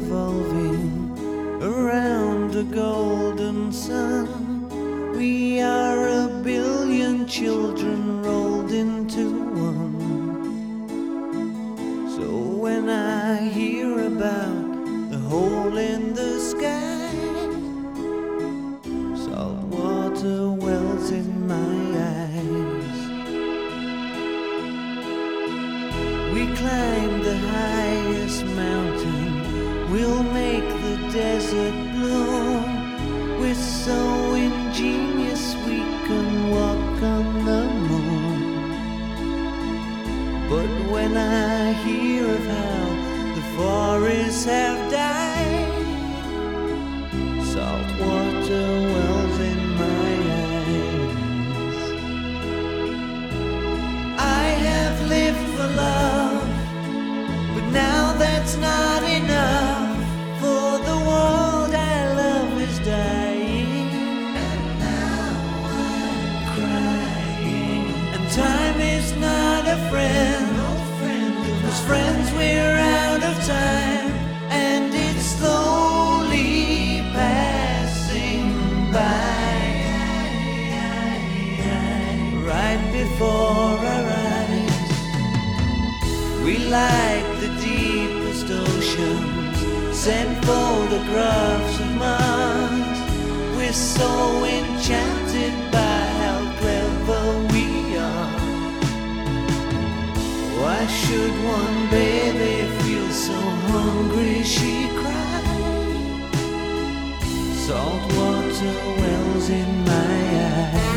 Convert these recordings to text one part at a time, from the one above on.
revolving around the golden sun. We are a billion children rolled into one. So when I hear about the hole in the sky, salt water wells in my eyes. We climb the highest mountain, we'll make the desert bloom. We're so ingenious we can walk on the moon. But when I hear of how the forests have died, salt water wells in my eyes. I have lived for love, but now that's not enough. For the world I love is dying, and now I'm crying. And time is not a friend, cause friends we're out of time, and it's slowly passing by, right before our eyes. We like the deepest oceans, send photographs of Mars. We're so enchanted by how clever we are. Why should one baby feel so hungry she cried? Salt water wells in my eyes.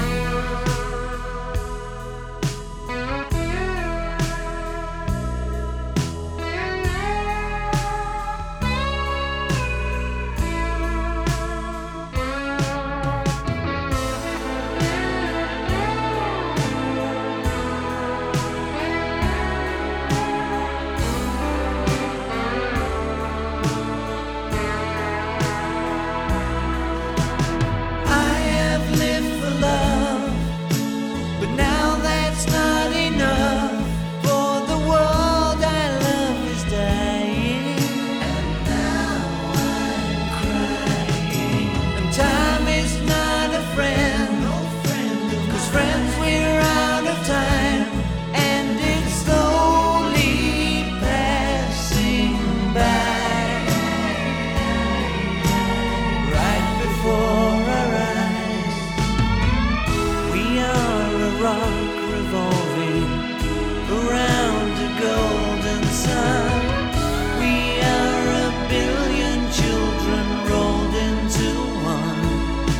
Revolving around a golden sun. We are a billion children rolled into one.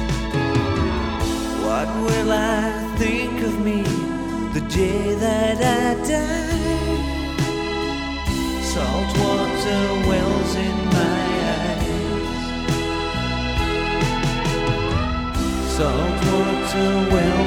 What will I think of me the day that I die? Salt water wells in my eyes. Salt water wells